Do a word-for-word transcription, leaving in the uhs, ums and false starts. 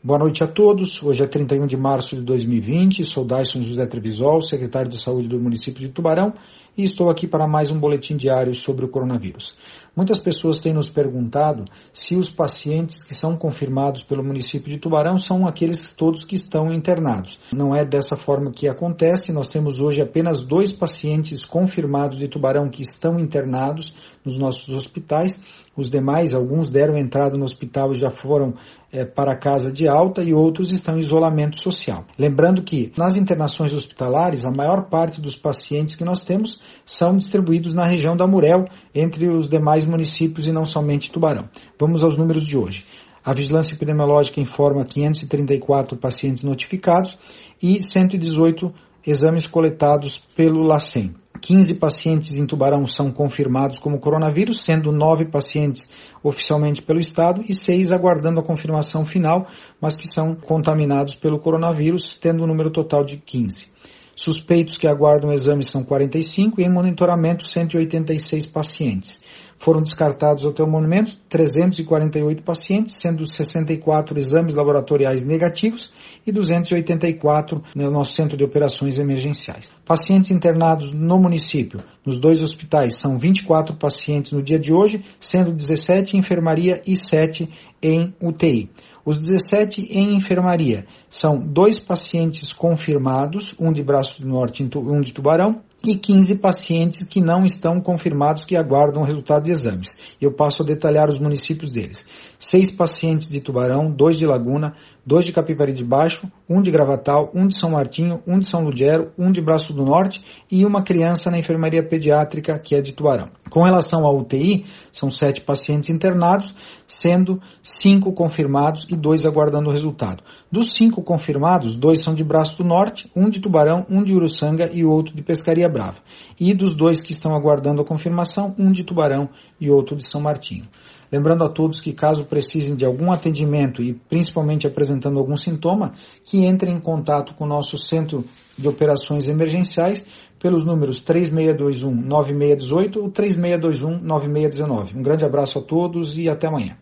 Boa noite a todos. Hoje é trinta e um de março de dois mil e vinte. Sou Dyson José Trevisol, secretário de Saúde do município de Tubarão, e estou aqui para mais um boletim diário sobre o coronavírus. Muitas pessoas têm nos perguntado se os pacientes que são confirmados pelo município de Tubarão são aqueles todos que estão internados. Não é dessa forma que acontece. Nós temos hoje apenas dois pacientes confirmados de Tubarão que estão internados nos nossos hospitais. Os demais, alguns deram entrada no hospital e já foram é, para casa de alta, e outros estão em isolamento social. Lembrando que nas internações hospitalares, a maior parte dos pacientes que nós temos são distribuídos na região da Murel, entre os demais municípios e não somente Tubarão. Vamos aos números de hoje. A Vigilância Epidemiológica informa quinhentos e trinta e quatro pacientes notificados e cento e dezoito exames coletados pelo LACEN. quinze pacientes em Tubarão são confirmados como coronavírus, sendo nove pacientes oficialmente pelo Estado e seis aguardando a confirmação final, mas que são contaminados pelo coronavírus, tendo um número total de quinze. Suspeitos que aguardam exames são quarenta e cinco e em monitoramento cento e oitenta e seis pacientes. Foram descartados até o momento trezentos e quarenta e oito pacientes, sendo sessenta e quatro exames laboratoriais negativos e duzentos e oitenta e quatro no nosso centro de operações emergenciais. Pacientes internados no município, nos dois hospitais, são vinte e quatro pacientes no dia de hoje, sendo dezessete em enfermaria e sete em U T I. Os dezessete em enfermaria são dois pacientes confirmados, um de Braço do Norte e um de Tubarão, e quinze pacientes que não estão confirmados, que aguardam o resultado de exames. Eu passo a detalhar os municípios deles. Seis pacientes de Tubarão, dois de Laguna, dois de Capivari de Baixo, um de Gravatal, um de São Martinho, um de São Ludgero, um de Braço do Norte e uma criança na enfermaria pediátrica, que é de Tubarão. Com relação à U T I, são sete pacientes internados, sendo cinco confirmados e dois aguardando o resultado. Dos cinco confirmados, dois são de Braço do Norte, um de Tubarão, um de Uruçanga e outro de Pescaria Brava. E dos dois que estão aguardando a confirmação, um de Tubarão e outro de São Martinho. Lembrando a todos que, caso precisem de algum atendimento e principalmente apresentando algum sintoma, que entrem em contato com o nosso Centro de Operações Emergenciais pelos números três seis dois um, nove seis um oito ou três seis dois um, nove seis um nove. Um grande abraço a todos e até amanhã.